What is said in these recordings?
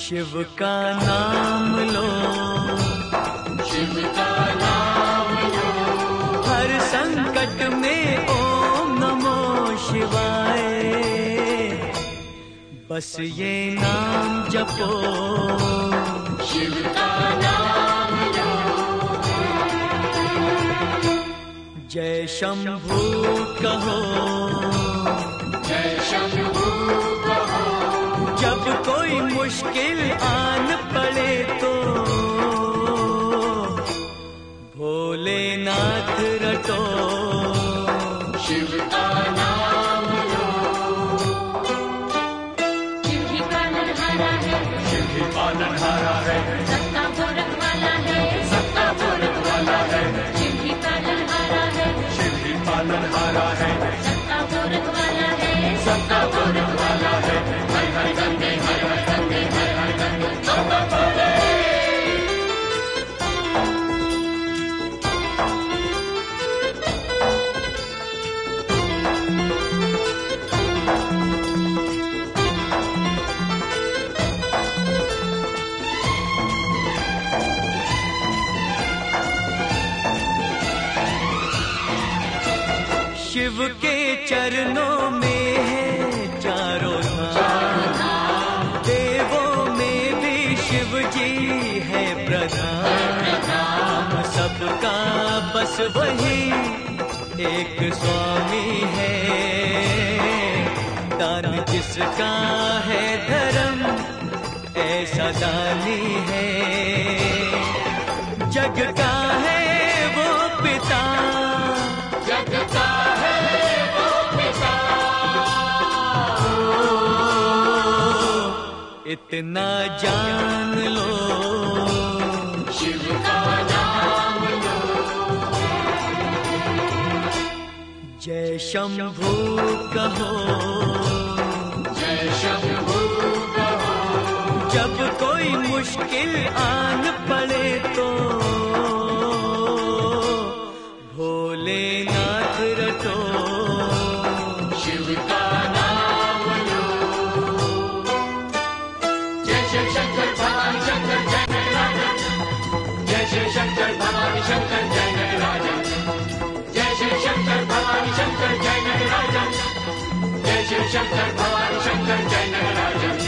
शिव का नाम लो, शिव का नाम लो, हर संकट में ओम नमो शिवाय। बस ये नाम जपो, शिव का नाम लो। जय शंभू कहो, जय शंभू कहो, जब कोई मुश्किल आन पड़े तो भोलेनाथ रटो, शिव का नाम लो। शिव ही पालनहारा है, शिव ही पालनहारा है, सबका भोरक वाला है, सबका भोरक वाला है। शिव ही पालनहारा है, शिव ही पालनहारा है, सबका भोरक वाला है, सबका भोरक वाला है। हर हर गंगे, हर हर गंगे, हर हर गंगे, सबका भोले। शिव के चरणों में है चारों धाम, देवों में भी शिव जी है प्रधान। सबका बस वही एक स्वामी है, दान जिसका है धर्म ऐसा दानी है। जग का है वो पिता, जग का है वो पिता, इतना जान लो, शिव का नाम लो। जय शंभू कहो, जय शंभू कहो, जब कोई मुश्किल आन पड़े तो भोलेनाथ रटो, शिव का नाम लो। जय शिव शंकर भगवान शंकर जय नटराजन, जय शिव शंकर भगवान शंकर जय नटराजन, जय शिव शंकर भगवान शंकर जय नटराजन, जय शिव शंकर भगवान शंकर जय नटराजन।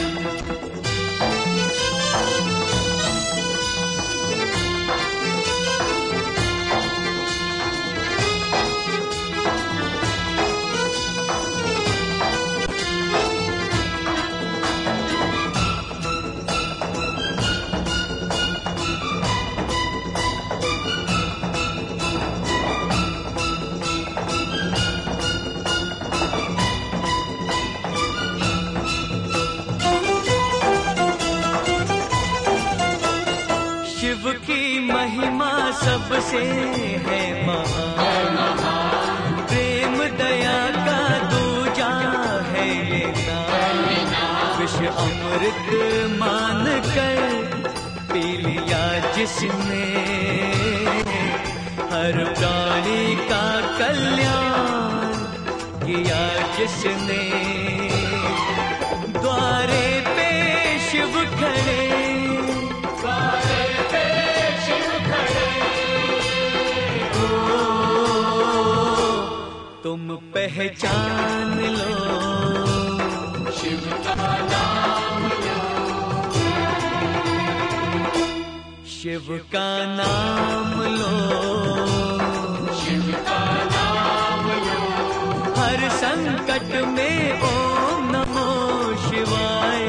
शिव की महिमा सबसे है महान, प्रेम दया का दूजा है ये नाम। विष अमृत मान कर पी लिया जिसने, हर प्राणी का कल्याण किया जिसने। द्वारे पे शिव खड़े, तुम पहचान लो, शिव का नाम लो। शिव का नाम लो, शिव का नाम लो, हर संकट में ओम नमो शिवाय।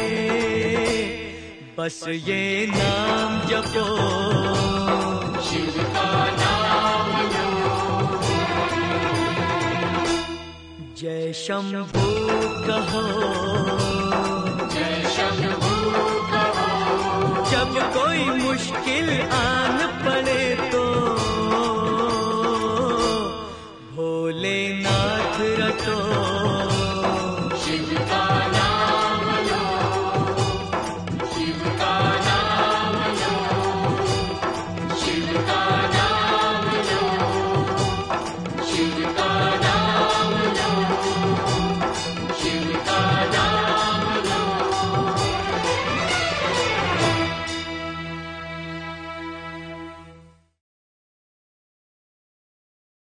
बस ये नाम जपो, शिव का नाम लो। जय शंभू कहो, जय शंभू कहो, जब कोई मुश्किल आन पड़े तो भोलेनाथ रटो, शिव का